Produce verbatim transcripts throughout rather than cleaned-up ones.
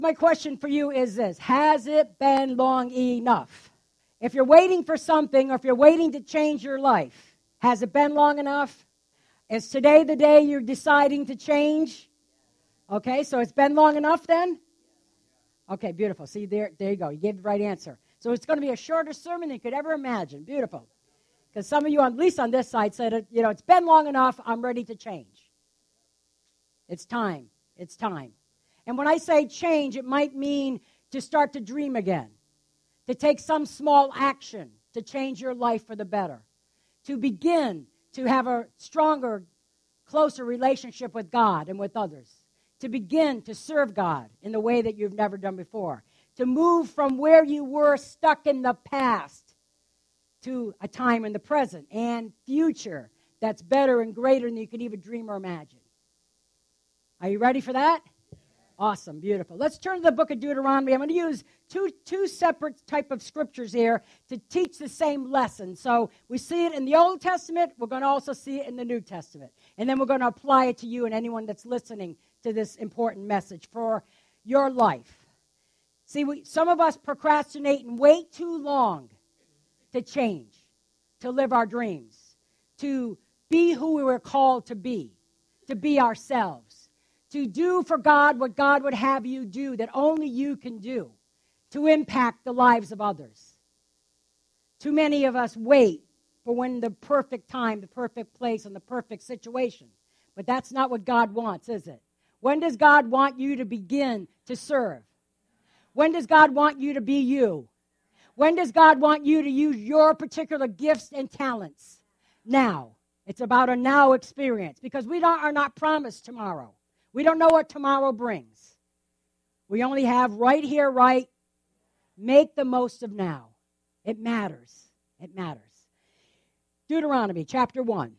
My question for you is this: has it been long enough? If you're waiting for something, or if you're waiting to change your life, has it been long enough? Is today the day you're deciding to change? Okay, so it's been long enough then? Okay, beautiful. See, there, there you go. You gave the right answer. So it's going to be a shorter sermon than you could ever imagine. Beautiful. Because some of you, at least on this side, said, you know, it's been long enough. I'm ready to change. It's time. It's time. And when I say change, it might mean to start to dream again, to take some small action to change your life for the better, to begin to have a stronger, closer relationship with God and with others, to begin to serve God in the way that you've never done before, to move from where you were stuck in the past to a time in the present and future that's better and greater than you could even dream or imagine. Are you ready for that? Awesome, beautiful. Let's turn to the book of Deuteronomy. I'm going to use two, two separate type of scriptures here to teach the same lesson. So we see it in the Old Testament. We're going to also see it in the New Testament. And then we're going to apply it to you and anyone that's listening to this important message for your life. See, we, some of us procrastinate and wait too long to change, to live our dreams, to be who we were called to be, to be ourselves, to do for God what God would have you do that only you can do, to impact the lives of others. Too many of us wait for when the perfect time, the perfect place, and the perfect situation. But that's not what God wants, is it? When does God want you to begin to serve? When does God want you to be you? When does God want you to use your particular gifts and talents? Now. It's about a now experience because we don't, are not promised tomorrow. We don't know what tomorrow brings. We only have right here, right. Make the most of now. It matters. It matters. Deuteronomy chapter one.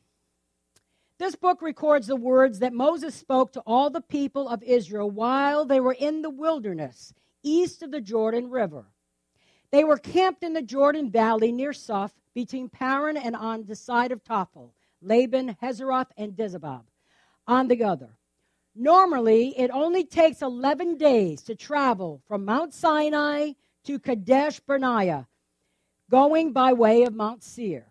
This book records the words that Moses spoke to all the people of Israel while they were in the wilderness east of the Jordan River. They were camped in the Jordan Valley near Suph between Paran and on the side of Tophel, Laban, Hazeroth, and Dizabab on the other. Normally, it only takes eleven days to travel from Mount Sinai to Kadesh Barnea, going by way of Mount Seir.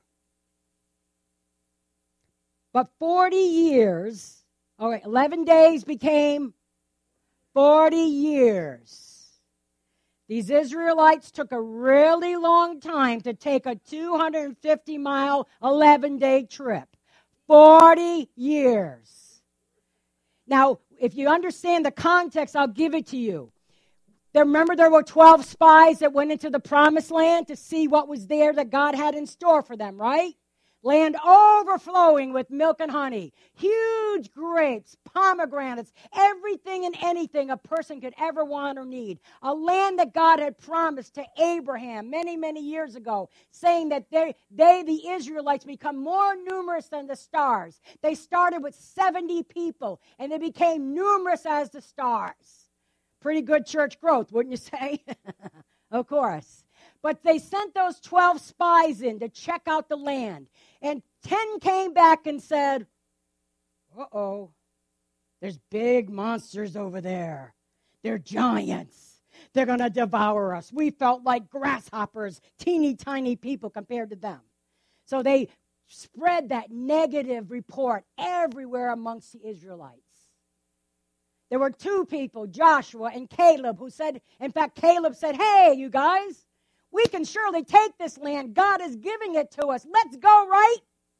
But forty years, all right, eleven days became forty years. These Israelites took a really long time to take a two hundred fifty mile, eleven-day trip. forty years. Now, if you understand the context, I'll give it to you. There, remember there were twelve spies that went into the promised land to see what was there that God had in store for them, right? Land overflowing with milk and honey, huge grapes, pomegranates, everything and anything a person could ever want or need. A land that God had promised to Abraham many, many years ago, saying that they, they, the Israelites, become more numerous than the stars. They started with seventy people, and they became numerous as the stars. Pretty good church growth, wouldn't you say? Of course. But they sent those twelve spies in to check out the land. And ten came back and said, uh-oh, there's big monsters over there. They're giants. They're going to devour us. We felt like grasshoppers, teeny tiny people compared to them. So they spread that negative report everywhere amongst the Israelites. There were two people, Joshua and Caleb, who said, in fact, Caleb said, hey, you guys, we can surely take this land. God is giving it to us. Let's go right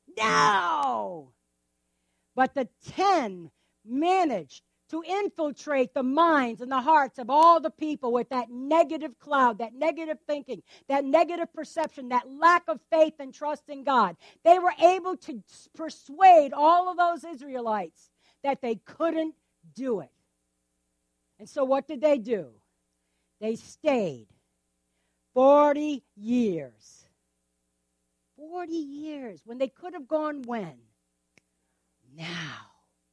now. But the ten managed to infiltrate the minds and the hearts of all the people with that negative cloud, that negative thinking, that negative perception, that lack of faith and trust in God. They were able to persuade all of those Israelites that they couldn't do it. And so what did they do? They stayed forty years. forty years when they could have gone when? Now.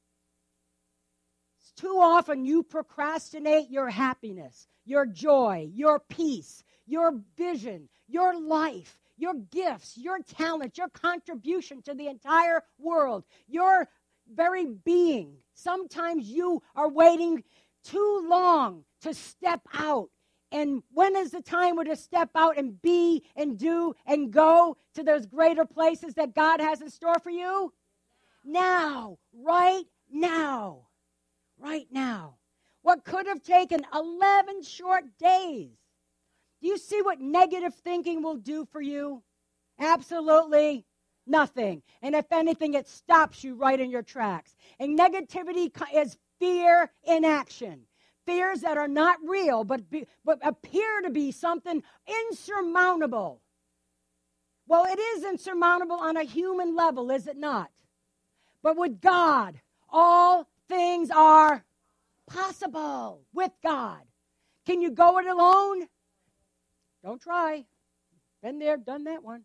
Too often you procrastinate your happiness, your joy, your peace, your vision, your life, your gifts, your talent, your contribution to the entire world, your very being. Sometimes you are waiting too long to step out. And when is the time where to step out and be and do and go to those greater places that God has in store for you? Now, right now, right now. What could have taken eleven short days. Do you see what negative thinking will do for you? Absolutely nothing. And if anything, it stops you right in your tracks. And negativity is fear in action. Fears that are not real, but, be, but appear to be something insurmountable. Well, it is insurmountable on a human level, is it not? But with God, all things are possible with God. Can you go it alone? Don't try. Been there, done that one.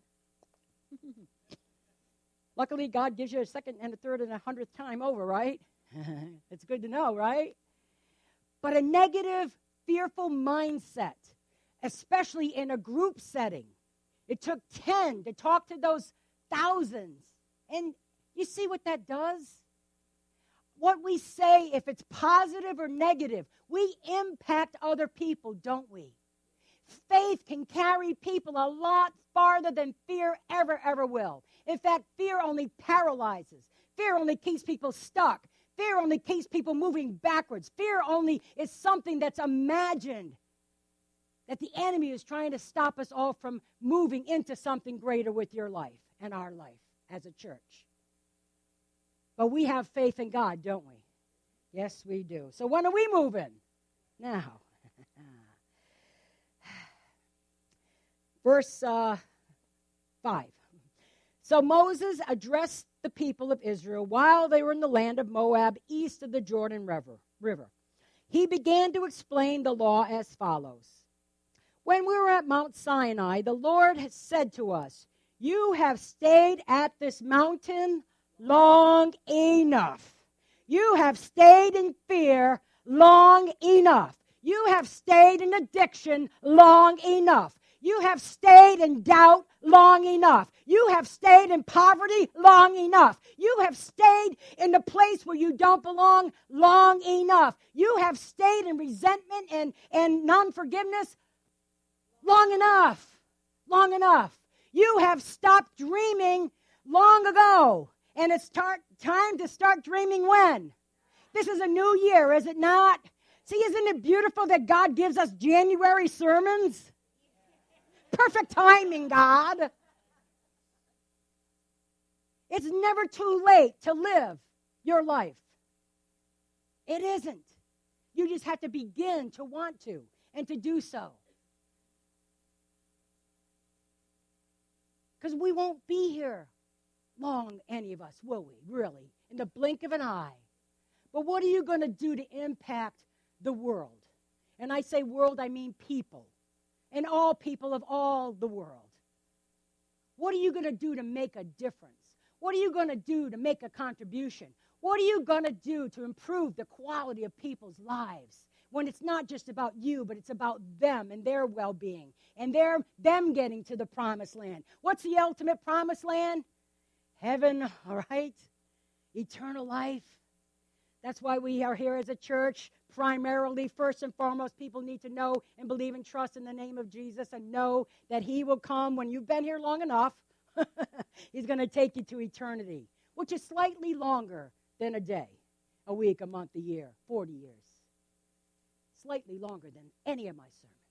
Luckily, God gives you a second and a third and a hundredth time over, right? It's good to know, right? But a negative, fearful mindset, especially in a group setting. It took ten to talk to those thousands. And you see what that does? What we say, if it's positive or negative, we impact other people, don't we? Faith can carry people a lot farther than fear ever, ever will. In fact, fear only paralyzes. Fear only keeps people stuck. Fear only keeps people moving backwards. Fear only is something that's imagined, that the enemy is trying to stop us all from moving into something greater with your life and our life as a church. But we have faith in God, don't we? Yes, we do. So when are we moving? Now. Verse uh, five. So Moses addressed the people of Israel while they were in the land of Moab, east of the Jordan River. river. He began to explain the law as follows. When we were at Mount Sinai, the Lord has said to us, "You have stayed at this mountain long enough. You have stayed in fear long enough. You have stayed in addiction long enough. You have stayed in doubt long enough. You have stayed in poverty long enough. You have stayed in the place where you don't belong long enough. You have stayed in resentment and, and non-forgiveness long enough. Long enough. You have stopped dreaming long ago. And it's tar- time to start dreaming when? This is a new year, is it not? See, isn't it beautiful that God gives us January sermons? Perfect timing, God. It's never too late to live your life. It isn't. You just have to begin to want to and to do so. Because we won't be here long, any of us, will we? Really? In the blink of an eye. But what are you going to do to impact the world? And I say world, I mean people. And all people of all the world. What are you going to do to make a difference? What are you going to do to make a contribution? What are you going to do to improve the quality of people's lives when it's not just about you, but it's about them and their well-being and their them getting to the promised land? What's the ultimate promised land? Heaven, all right? Eternal life. That's why we are here as a church. Primarily, first and foremost, people need to know and believe and trust in the name of Jesus and know that he will come when you've been here long enough. He's going to take you to eternity, which is slightly longer than a day, a week, a month, a year, forty years. Slightly longer than any of my sermons.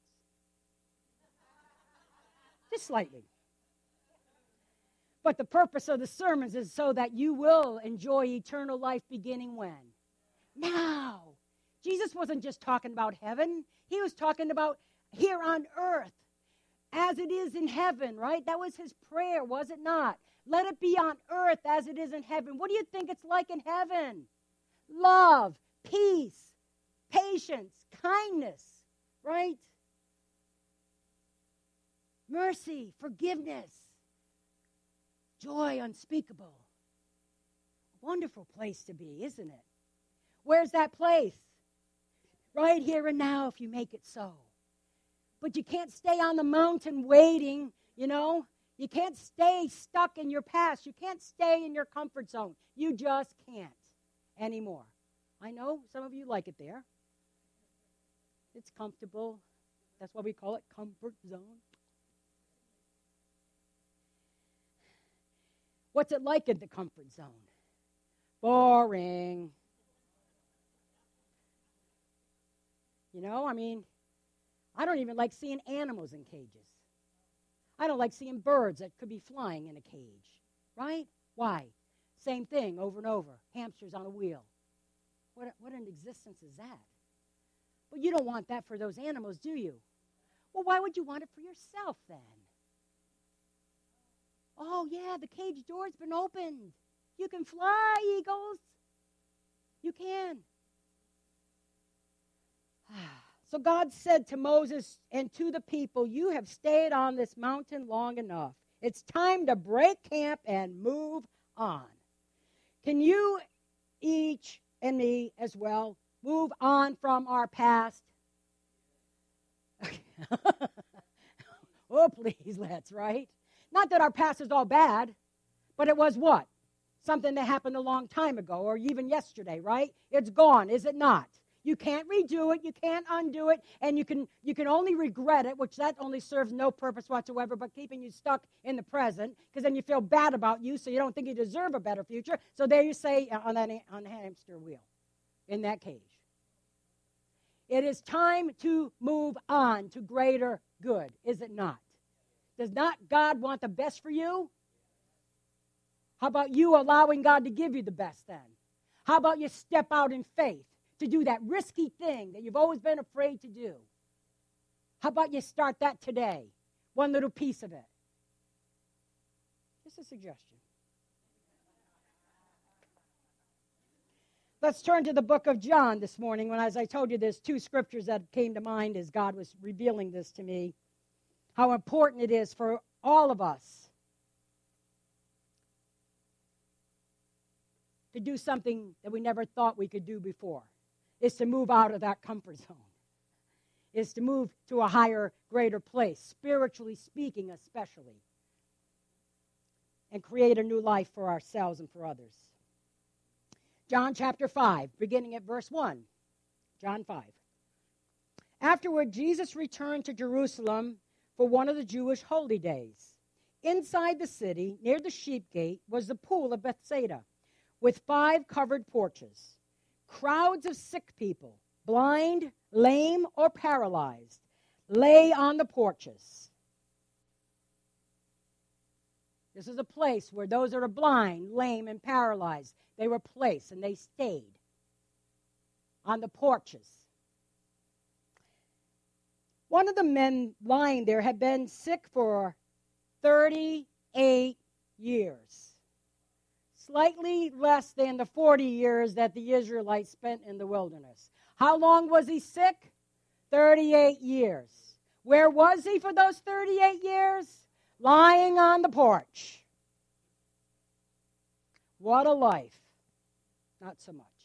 Just slightly. But the purpose of the sermons is so that you will enjoy eternal life beginning when? Now. Jesus wasn't just talking about heaven. He was talking about here on earth as it is in heaven, right? That was his prayer, was it not? Let it be on earth as it is in heaven. What do you think it's like in heaven? Love, peace, patience, kindness, right? Mercy, forgiveness, joy unspeakable. Wonderful place to be, isn't it? Where's that place? Right here and now if you make it so. But you can't stay on the mountain waiting, you know. You can't stay stuck in your past. You can't stay in your comfort zone. You just can't anymore. I know some of you like it there. It's comfortable. That's why we call it comfort zone. What's it like in the comfort zone? Boring. You know, I mean, I don't even like seeing animals in cages. I don't like seeing birds that could be flying in a cage, right? Why? Same thing over and over. Hamsters on a wheel. What, what an existence is that? But you don't want that for those animals, do you? Well, why would you want it for yourself then? Oh, yeah, the cage door's been opened. You can fly, eagles. You can. So God said to Moses and to the people, you have stayed on this mountain long enough. It's time to break camp and move on. Can you each and me as well move on from our past? Oh, please, let's, right? Not that our past is all bad, but it was what? Something that happened a long time ago or even yesterday, right? It's gone, is it not? You can't redo it, you can't undo it, and you can you can only regret it, which that only serves no purpose whatsoever but keeping you stuck in the present, because then you feel bad about you, so you don't think you deserve a better future. So there you say on that on the hamster wheel, in that cage. It is time to move on to greater good, is it not? Does not God want the best for you? How about you allowing God to give you the best then? How about you step out in faith to do that risky thing that you've always been afraid to do? How about you start that today? One little piece of it. Just a suggestion. Let's turn to the book of John this morning. When, as I told you, there's two scriptures that came to mind as God was revealing this to me. How important it is for all of us to do something that we never thought we could do before. Is to move out of that comfort zone. Is to move to a higher, greater place, spiritually speaking especially. And create a new life for ourselves and for others. John chapter five, beginning at verse one. John five. Afterward, Jesus returned to Jerusalem for one of the Jewish holy days. Inside the city, near the sheep gate, was the pool of Bethsaida, with five covered porches. Crowds of sick people, blind, lame, or paralyzed, lay on the porches. This is a place where those that are blind, lame, and paralyzed, they were placed and they stayed on the porches. One of the men lying there had been sick for thirty-eight years. Slightly less than the forty years that the Israelites spent in the wilderness. How long was he sick? thirty-eight years. Where was he for those thirty-eight years? Lying on the porch. What a life. Not so much.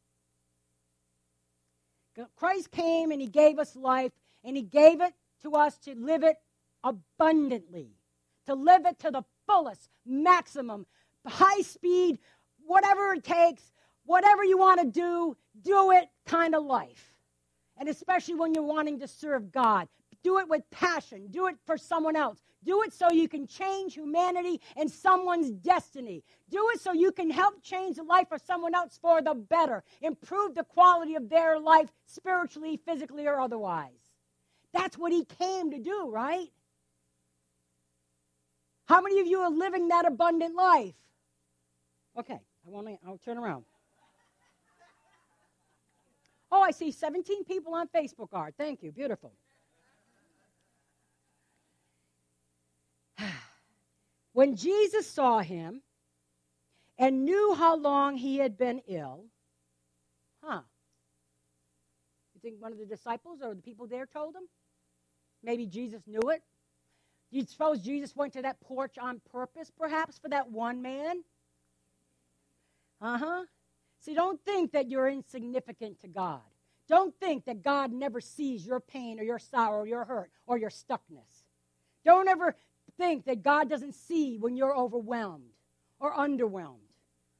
Christ came and he gave us life, and he gave it to us to live it abundantly, to live it to the fullest, maximum, high speed, whatever it takes, whatever you want to do, do it kind of life. And especially when you're wanting to serve God. Do it with passion. Do it for someone else. Do it so you can change humanity and someone's destiny. Do it so you can help change the life of someone else for the better. Improve the quality of their life spiritually, physically, or otherwise. That's what he came to do, right? How many of you are living that abundant life? Okay, I want to, I'll turn around. Oh, I see seventeen people on Facebook are. Thank you. Beautiful. When Jesus saw him and knew how long he had been ill, huh? You think one of the disciples or the people there told him? Maybe Jesus knew it. Do you suppose Jesus went to that porch on purpose, perhaps, for that one man? Uh-huh. See, don't think that you're insignificant to God. Don't think that God never sees your pain or your sorrow or your hurt or your stuckness. Don't ever think that God doesn't see when you're overwhelmed or underwhelmed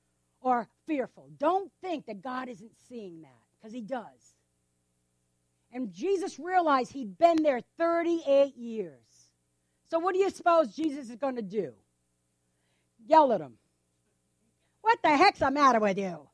or fearful. Don't think that God isn't seeing that, because he does. And Jesus realized he'd been there thirty-eight years. So what do you suppose Jesus is going to do? Yell at him. What the heck's the matter with you?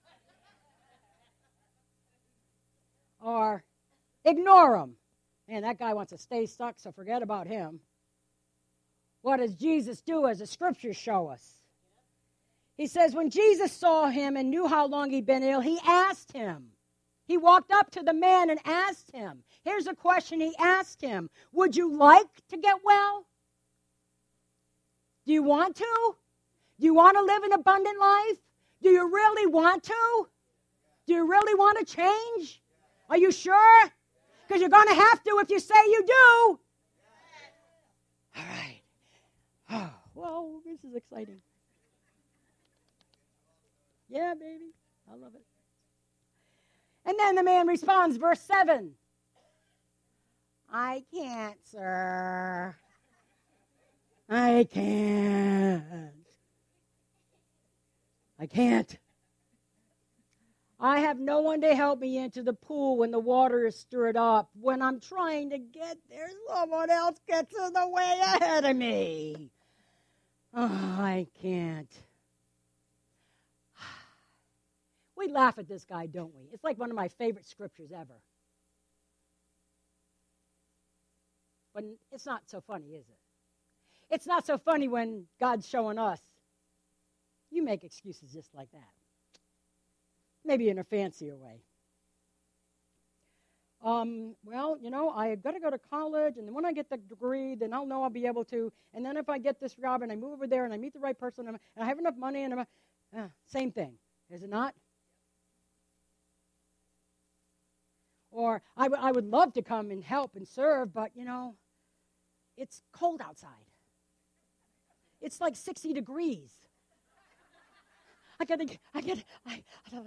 Or ignore him. Man, that guy wants to stay stuck, so forget about him. What does Jesus do, as the scriptures show us? He says, when Jesus saw him and knew how long he'd been ill, he asked him. He walked up to the man and asked him. Here's a question he asked him. Would you like to get well? Do you want to? Do you want to live an abundant life? Do you really want to? Do you really want to change? Are you sure? Because you're going to have to if you say you do. All right. Oh, well, this is exciting. Yeah, baby. I love it. And then the man responds, verse seven. I can't, sir. I can't. I can't. I have no one to help me into the pool when the water is stirred up. When I'm trying to get there, someone else gets in the way ahead of me. Oh, I can't. We laugh at this guy, don't we? It's like one of my favorite scriptures ever. But it's not so funny, is it? It's not so funny when God's showing us. You make excuses just like that. Maybe in a fancier way. Um, well, you know, I've got to go to college, and then when I get the degree, then I'll know I'll be able to. And then if I get this job, and I move over there, and I meet the right person, and I have enough money, and I'm, uh, same thing, is it not? Or I, w- I would love to come and help and serve, but, you know, it's cold outside. It's like sixty degrees. I gotta, I gotta, I,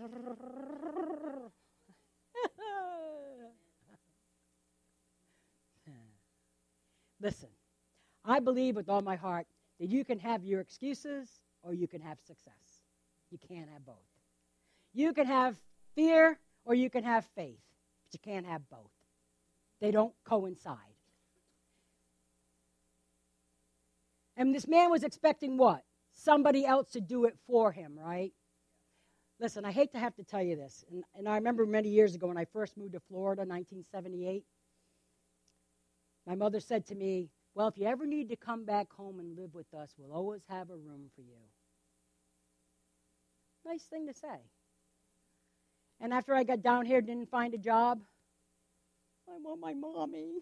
Listen, I believe with all my heart that you can have your excuses or you can have success. You can't have both. You can have fear or you can have faith, but you can't have both. They don't coincide. And this man was expecting what? Somebody else to do it for him, right? Listen, I hate to have to tell you this, and, and I remember many years ago when I first moved to Florida, nineteen seventy-eight, my mother said to me, well, if you ever need to come back home and live with us, we'll always have a room for you. Nice thing to say. And after I got down here, didn't find a job, I want my mommy.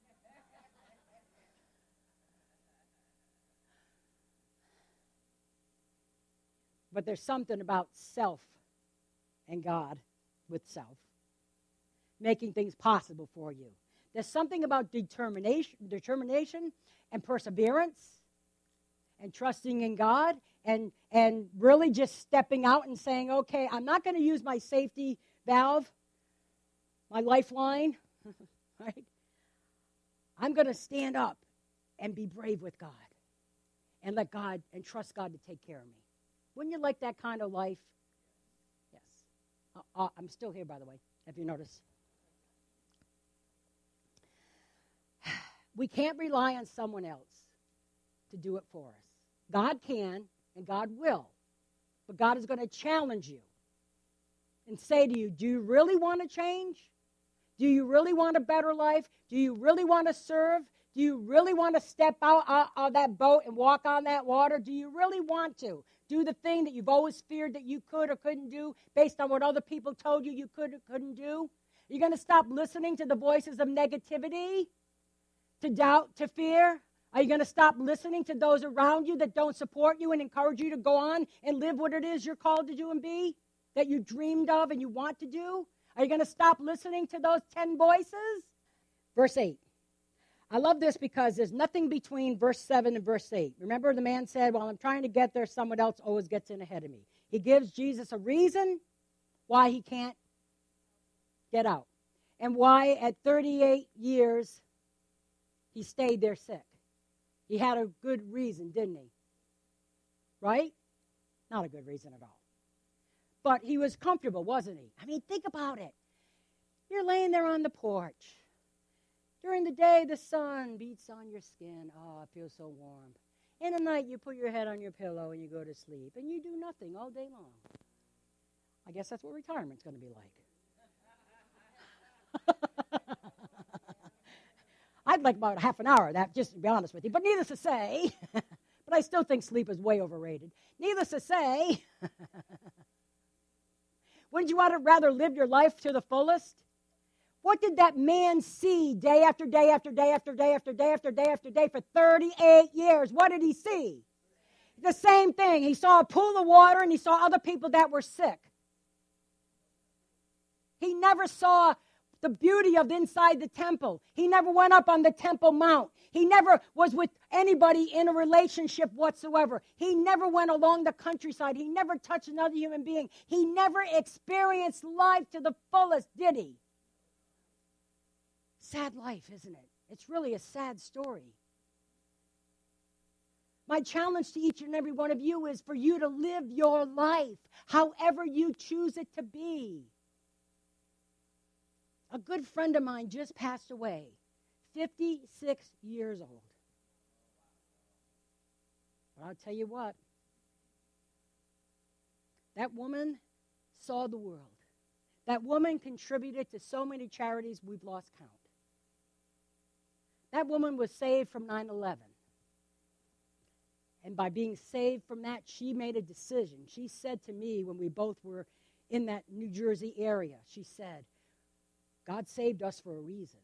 But there's something about self and God with self, making things possible for you. There's something about determination, determination and perseverance and trusting in God and, and really just stepping out and saying, okay, I'm not going to use my safety valve, my lifeline, right? I'm going to stand up and be brave with God and let God and trust God to take care of me. Wouldn't you like that kind of life? Yes. Uh, uh, I'm still here, by the way, if you notice. We can't rely on someone else to do it for us. God can, and God will. But God is going to challenge you and say to you, do you really want to change? Do you really want a better life? Do you really want to serve? Do you really want to step out of uh, uh, that boat and walk on that water? Do you really want to do the thing that you've always feared that you could or couldn't do based on what other people told you you could or couldn't do? You're going to stop listening to the voices of negativity, to doubt, to fear? Are you going to stop listening to those around you that don't support you and encourage you to go on and live what it is you're called to do and be, that you dreamed of and you want to do? Are you going to stop listening to those ten voices? Verse eight. I love this because there's nothing between verse seven and verse eight. Remember the man said, well, I'm trying to get there, someone else always gets in ahead of me. He gives Jesus a reason why he can't get out and why at thirty-eight years he stayed there sick. He had a good reason, didn't he? Right? Not a good reason at all. But he was comfortable, wasn't he? I mean, think about it. You're laying there on the porch. During the day, the sun beats on your skin. Oh, it feels so warm. In the night, you put your head on your pillow and you go to sleep, and you do nothing all day long. I guess that's what retirement's going to be like. I'd like about half an hour of that, just to be honest with you. But needless to say, but I still think sleep is way overrated. Needless to say, wouldn't you want to rather live your life to the fullest? What did that man see day after day after day after day after day after day after day for thirty-eight years? What did he see? The same thing. He saw a pool of water and he saw other people that were sick. He never saw the beauty of inside the temple. He never went up on the Temple Mount. He never was with anybody in a relationship whatsoever. He never went along the countryside. He never touched another human being. He never experienced life to the fullest, did he? Sad life, isn't it? It's really a sad story. My challenge to each and every one of you is for you to live your life however you choose it to be. A good friend of mine just passed away, fifty-six years old. But I'll tell you what, that woman saw the world. That woman contributed to so many charities we've lost count. That woman was saved from nine eleven. And by being saved from that, she made a decision. She said to me when we both were in that New Jersey area, she said, God saved us for a reason.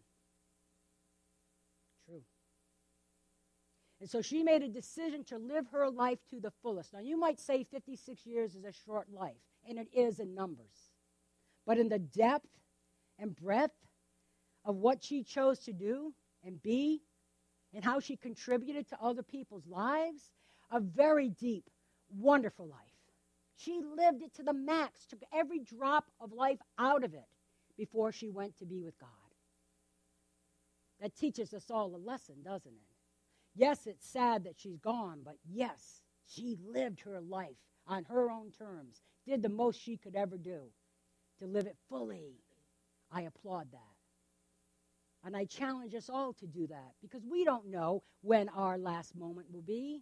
True. And so she made a decision to live her life to the fullest. Now, you might say fifty-six years is a short life, and it is in numbers. But in the depth and breadth of what she chose to do and be, and how she contributed to other people's lives, a very deep, wonderful life. She lived it to the max, took every drop of life out of it before she went to be with God. That teaches us all a lesson, doesn't it? Yes, it's sad that she's gone, but yes, she lived her life on her own terms, did the most she could ever do to live it fully. I applaud that. And I challenge us all to do that because we don't know when our last moment will be.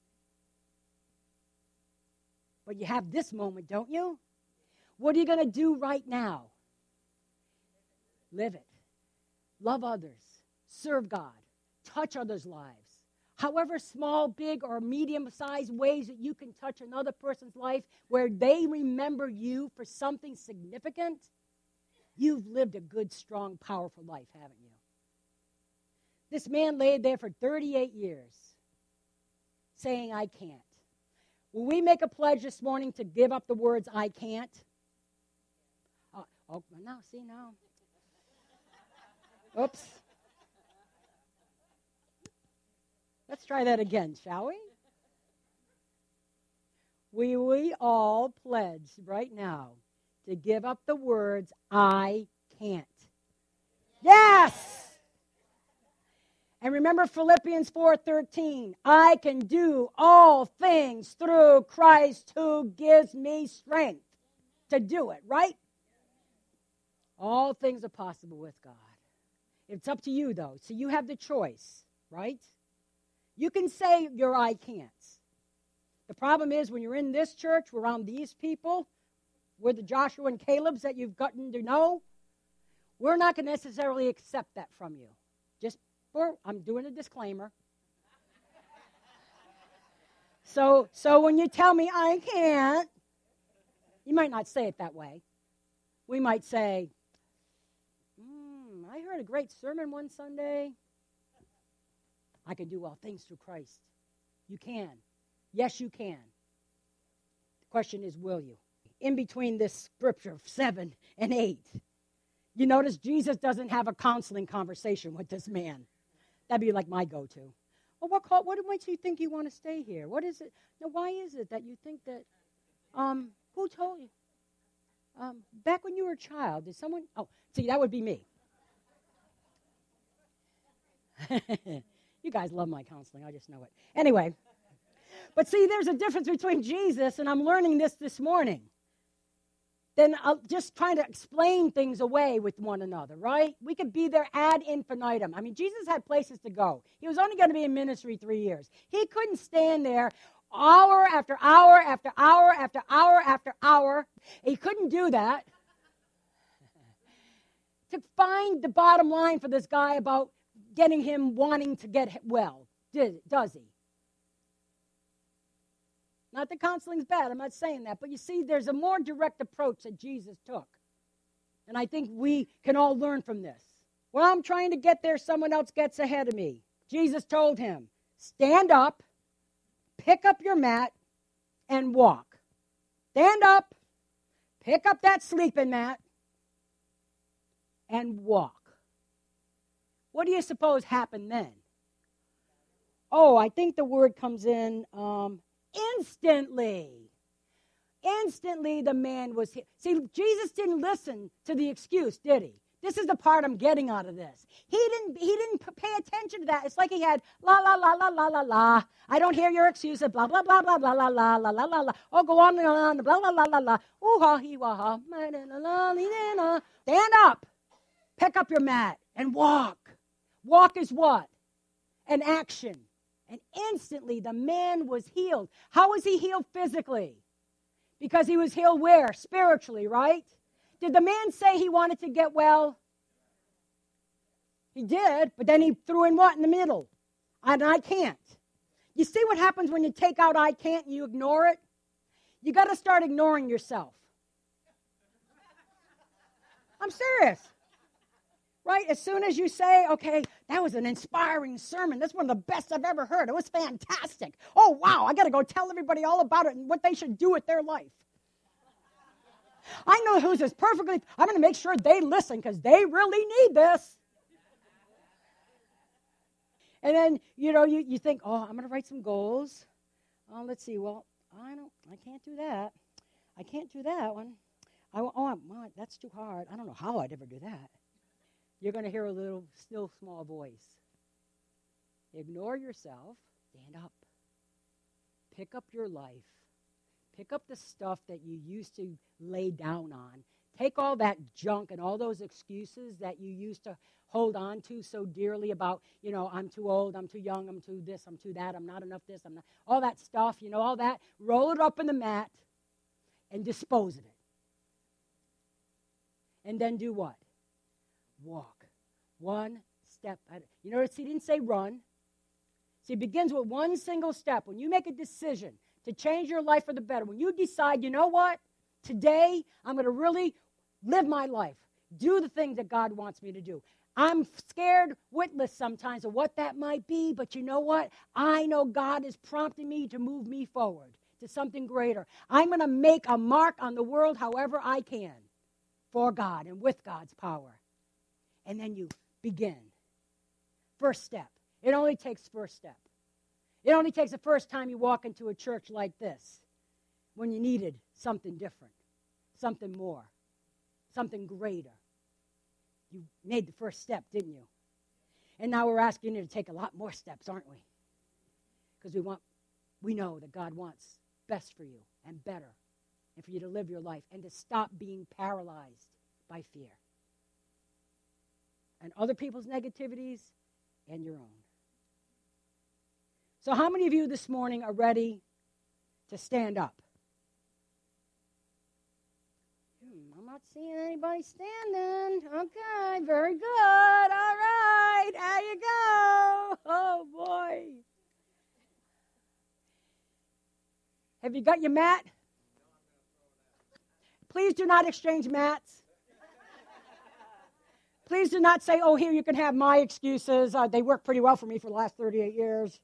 But you have this moment, don't you? What are you going to do right now? Live it. Love others. Serve God. Touch others' lives. However small, big, or medium-sized ways that you can touch another person's life where they remember you for something significant, you've lived a good, strong, powerful life, haven't you? This man laid there for thirty-eight years saying, I can't. Will we make a pledge this morning to give up the words, I can't? Uh, oh, no, see, no. Oops. Let's try that again, shall we? We, we all pledge right now to give up the words, I can't. Yes! And remember Philippians four thirteen, I can do all things through Christ who gives me strength to do it, right? All things are possible with God. It's up to you, though. So you have the choice, right? You can say your I can't. The problem is when you're in this church, around these people, we're the Joshua and Calebs that you've gotten to know, we're not going to necessarily accept that from you. Just for, I'm doing a disclaimer. So, so when you tell me I can't, you might not say it that way. We might say, mm, I heard a great sermon one Sunday. I can do all things through Christ. You can. Yes, you can. The question is, will you? In between this scripture, seven and eight, you notice Jesus doesn't have a counseling conversation with this man. That'd be like my go-to. Well, what, call, what makes you think you want to stay here? What is it? Now, why is it that you think that, um, who told you? Um, back when you were a child, did someone, oh, see, that would be me. You guys love my counseling, I just know it. Anyway, but see, there's a difference between Jesus, and I'm learning this this morning. than uh, just trying to explain things away with one another, right? We could be there ad infinitum. I mean, Jesus had places to go. He was only going to be in ministry three years. He couldn't stand there hour after hour after hour after hour after hour. He couldn't do that. To find the bottom line for this guy about getting him wanting to get well, did, does he? Not that counseling's bad, I'm not saying that. But you see, there's a more direct approach that Jesus took. And I think we can all learn from this. Well, I'm trying to get there, someone else gets ahead of me. Jesus told him, stand up, pick up your mat, and walk. Stand up, pick up that sleeping mat, and walk. What do you suppose happened then? Oh, I think the word comes in... Um, Instantly. Instantly the man was healed. See, Jesus didn't listen to the excuse, did he? This is the part I'm getting out of this. He didn't he didn't pay attention to that. It's like he had la la la la la la la. I don't hear your excuses. Blah blah blah blah blah la la la la la la. Oh, go on and on. Blah blah la la la. Ooh ha he wah ha. Stand up. Pick up your mat and walk. Walk is what? An action. And instantly the man was healed. How was he healed physically? Because he was healed where? Spiritually, right? Did the man say he wanted to get well? He did, but then he threw in what in the middle? And I can't. You see what happens when you take out I can't and you ignore it? You got to start ignoring yourself. I'm serious. Right? As soon as you say, okay, that was an inspiring sermon. That's one of the best I've ever heard. It was fantastic. Oh, wow, I got to go tell everybody all about it and what they should do with their life. I know who's this perfectly. I'm going to make sure they listen because they really need this. And then, you know, you, you think, oh, I'm going to write some goals. Oh, let's see. Well, I don't, I can't do that. I can't do that one. I, oh, I'm, well, that's too hard. I don't know how I'd ever do that. You're going to hear a little, still small voice. Ignore yourself. Stand up. Pick up your life. Pick up the stuff that you used to lay down on. Take all that junk and all those excuses that you used to hold on to so dearly about, you know, I'm too old, I'm too young, I'm too this, I'm too that, I'm not enough this, I'm not, all that stuff, you know, all that. Roll it up in the mat and dispose of it. And then do what? Walk. One step at it. You notice he didn't say run. See, it begins with one single step. When you make a decision to change your life for the better, when you decide, you know what, today I'm going to really live my life, do the things that God wants me to do. I'm scared witless sometimes of what that might be, but you know what? I know God is prompting me to move me forward to something greater. I'm going to make a mark on the world however I can for God and with God's power. And then you begin. First step. It only takes first step. It only takes the first time you walk into a church like this when you needed something different, something more, something greater. You made the first step, didn't you? And now we're asking you to take a lot more steps, aren't we? Because we want, we know that God wants best for you and better and for you to live your life and to stop being paralyzed by fear and other people's negativities and your own. So how many of you this morning are ready to stand up? Hmm, I'm not seeing anybody standing. Okay, very good. All right, there you go. Oh, boy. Have you got your mat? Please do not exchange mats. Please do not say, oh, here, you can have my excuses. Uh, they work pretty well for me for the last thirty-eight years.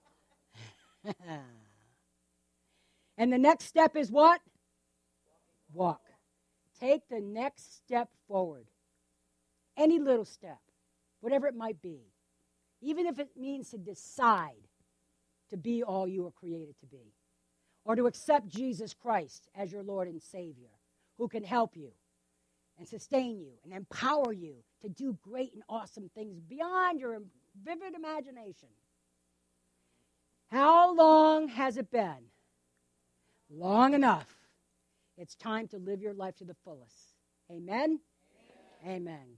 And the next step is what? Walk. Take the next step forward. Any little step, whatever it might be. Even if it means to decide to be all you were created to be. Or to accept Jesus Christ as your Lord and Savior, who can help you and sustain you and empower you to do great and awesome things beyond your vivid imagination. How long has it been? Long enough. It's time to live your life to the fullest. Amen? Amen. Amen.